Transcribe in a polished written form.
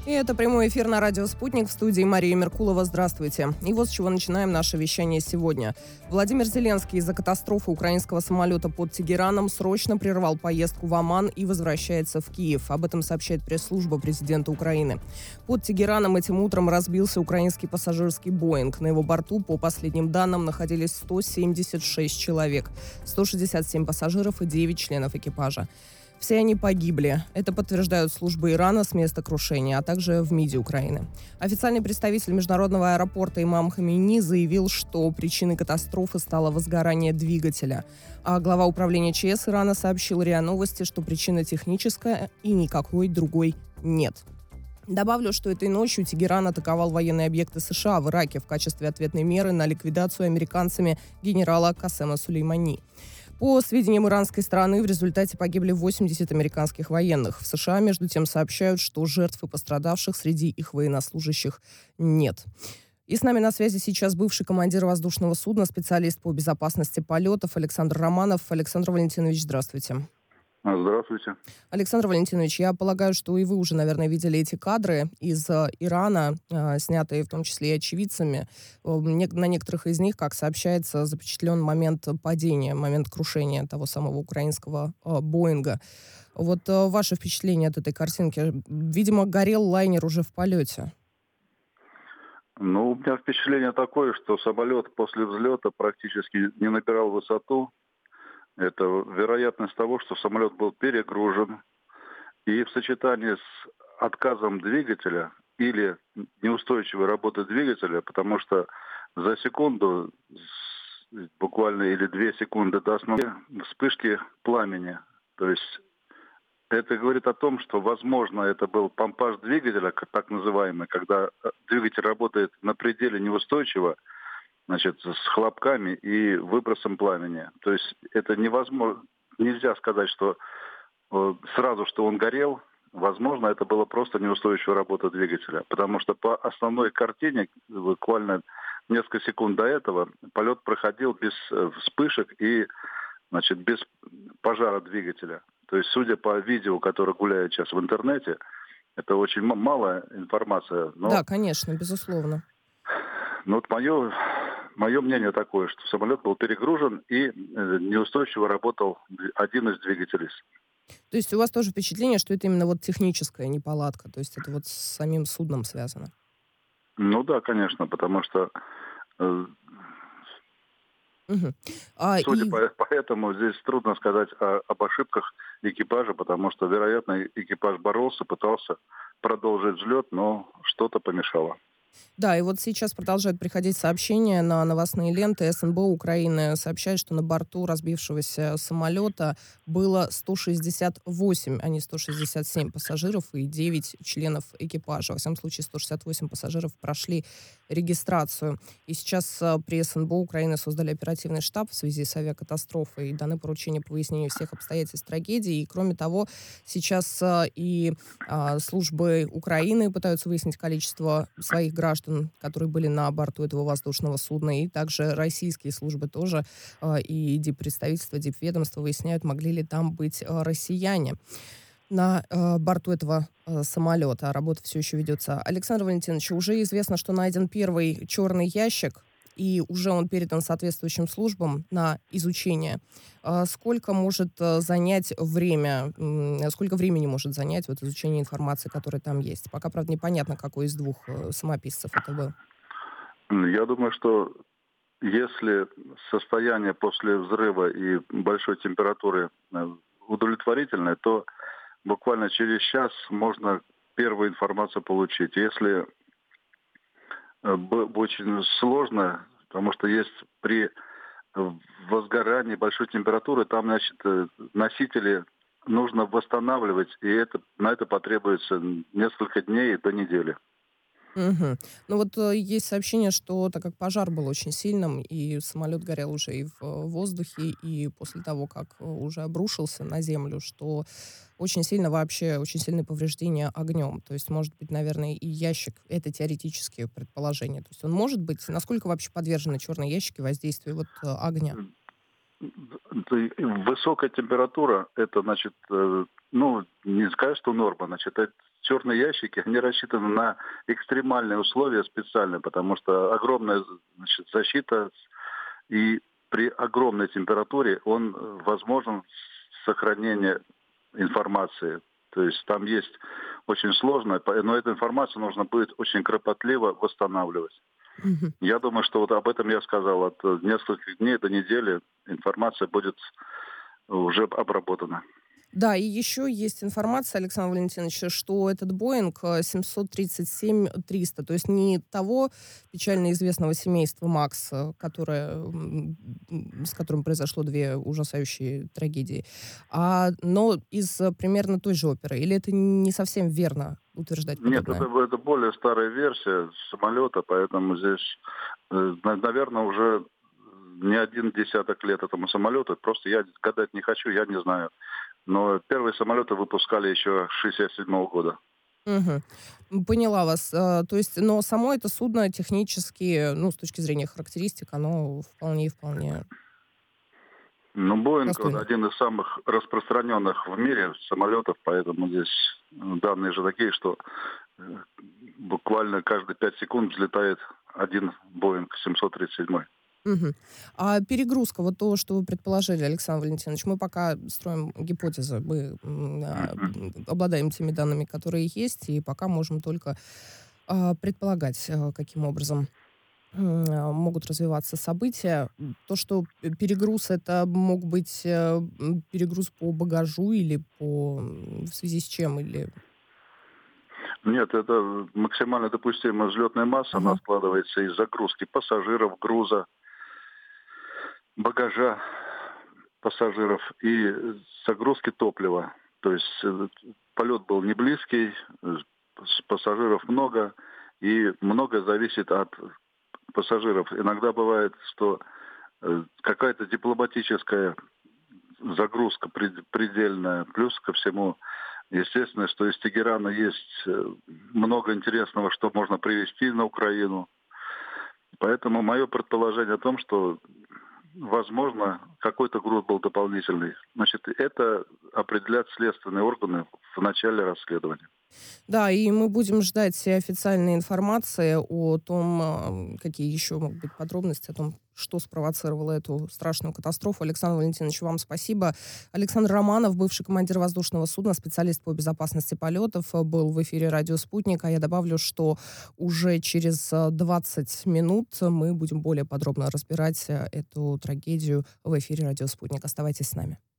И это прямой эфир на радио «Спутник», в студии Мария Меркулова. Здравствуйте. И вот с чего начинаем наше вещание сегодня. Владимир Зеленский из-за катастрофы украинского самолета под Тегераном срочно прервал поездку в Оман и возвращается в Киев. Об этом сообщает пресс-служба президента Украины. Под Тегераном этим утром разбился украинский пассажирский «Боинг». На его борту, по последним данным, находились 176 человек, 167 пассажиров и 9 членов экипажа. Все они погибли. Это подтверждают службы Ирана с места крушения, а также в МИДе Украины. Официальный представитель международного аэропорта имам Хамейни заявил, что причиной катастрофы стало возгорание двигателя. А глава управления ЧС Ирана сообщил РИА Новости, что причина техническая и никакой другой нет. Добавлю, что этой ночью Тегеран атаковал военные объекты США в Ираке в качестве ответной меры на ликвидацию американцами генерала Касема Сулеймани. По сведениям иранской стороны, в результате погибли 80 американских военных. В США, между тем, сообщают, что жертв и пострадавших среди их военнослужащих нет. И с нами на связи сейчас бывший командир воздушного судна, специалист по безопасности полетов Александр Романов. Александр Валентинович, здравствуйте. Здравствуйте. Александр Валентинович, я полагаю, что и вы уже, наверное, видели эти кадры из Ирана, снятые в том числе и очевидцами. На некоторых из них, как сообщается, запечатлен момент падения, момент крушения того самого украинского «Боинга». Вот ваше впечатление от этой картинки? Видимо, горел лайнер уже в полете. У меня впечатление такое, что самолет после взлета практически не набирал высоту. Это вероятность того, что самолет был перегружен. И в сочетании с отказом двигателя или неустойчивой работы двигателя, потому что за секунду, буквально или 2 секунды до основной вспышки пламени. То есть это говорит о том, что, возможно, это был помпаж двигателя, так называемый, когда двигатель работает на пределе неустойчиво, с хлопками и выбросом пламени. То есть это невозможно, нельзя сказать, что сразу, что он горел. Возможно, это была просто неустойчивая работа двигателя. Потому что по основной картине, буквально несколько секунд до этого, полет проходил без вспышек и без пожара двигателя. То есть, судя по видео, которое гуляет сейчас в интернете, это очень малая информация. Но... Да, конечно, безусловно. Мое мнение такое, что самолет был перегружен и неустойчиво работал один из двигателей. То есть у вас тоже впечатление, что это именно техническая неполадка, то есть это с самим судном связано? Да, конечно, потому что поэтому здесь трудно сказать об ошибках экипажа, потому что, вероятно, экипаж боролся, пытался продолжить взлет, но что-то помешало. Да, и сейчас продолжают приходить сообщения на новостные ленты. СНБО Украины сообщает, что на борту разбившегося самолета было 168, а не 167 пассажиров и 9 членов экипажа. Во всяком случае, 168 пассажиров прошли регистрацию. И сейчас при СНБО Украины создали оперативный штаб в связи с авиакатастрофой и даны поручения по выяснению всех обстоятельств трагедии. И, кроме того, сейчас и службы Украины пытаются выяснить количество своих граждан, которые были на борту этого воздушного судна, и также российские службы тоже, и диппредставительство, дипведомство выясняют, могли ли там быть россияне на борту этого самолета. Работа все еще ведется. Александр Валентинович, уже известно, что найден первый черный ящик, и уже он передан соответствующим службам на изучение. Сколько может занять время, сколько времени может занять изучение информации, которая там есть? Пока, правда, непонятно, какой из двух самописцев это был. Я думаю, что если состояние после взрыва и большой температуры удовлетворительное, то буквально через час можно первую информацию получить. Если очень сложно, потому что есть при возгорании большой температуры, там, носители нужно восстанавливать, и на это потребуется несколько дней до недели. Угу. Есть сообщение, что так как пожар был очень сильным, и самолет горел уже и в воздухе, и после того, как уже обрушился на землю, что очень сильные повреждения огнем. То есть, может быть, наверное, и ящик, это теоретические предположения. То есть он может быть, насколько вообще подвержены черные ящики воздействию огня? Высокая температура, это ну, не сказать, что норма. Значит, черные ящики, они рассчитаны на экстремальные условия специально, потому что огромная, значит, защита, и при огромной температуре возможен сохранение информации. То есть там есть очень сложно, но эту информацию нужно будет очень кропотливо восстанавливать. Мгм. Я думаю, что вот об этом я сказал. От нескольких дней до недели информация будет уже обработана. Да, и еще есть информация, Александр Валентинович, что этот Боинг 737-300, то есть не того печально известного семейства Макс, с которым произошло две ужасающие трагедии, но из примерно той же оперы. Или это не совсем верно утверждать Нет, подобное? это более старая версия самолета, поэтому здесь, наверное, уже не один десяток лет этому самолету. Просто я гадать не хочу, я не знаю. Но первые самолеты выпускали еще с 1967 года. Мгм. Поняла вас. То есть, но само это судно технически, ну, с точки зрения характеристик, оно вполне и вполне Ну, Боинг достойно. один из самых распространенных в мире самолетов, поэтому здесь данные же такие, что э, буквально каждые 5 секунд взлетает один Боинг 737. Мгм. А перегрузка, вот то, что вы предположили, Александр Валентинович, мы пока строим гипотезы, мы обладаем теми данными, которые есть, и пока можем только предполагать, каким образом могут развиваться события. То, что перегруз, это мог быть перегруз по багажу или в связи с чем, или... Нет, это максимально допустимая взлетная масса, она Ага. складывается из загрузки пассажиров, груза, багажа пассажиров и загрузки топлива. То есть полет был не близкий, пассажиров много, и много зависит от пассажиров. Иногда бывает, что какая-то дипломатическая загрузка предельная, плюс ко всему, естественно, что из Тегерана есть много интересного, что можно привезти на Украину. Поэтому мое предположение о том, что возможно, какой-то груз был дополнительный. Значит, это определят следственные органы в начале расследования. Да, и мы будем ждать официальной информации о том, какие еще могут быть подробности, о том, что спровоцировало эту страшную катастрофу. Александр Валентинович, вам спасибо. Александр Романов, бывший командир воздушного судна, специалист по безопасности полетов, был в эфире «Радио Спутник». А я добавлю, что уже через 20 минут мы будем более подробно разбирать эту трагедию в эфире «Радио Спутник». Оставайтесь с нами.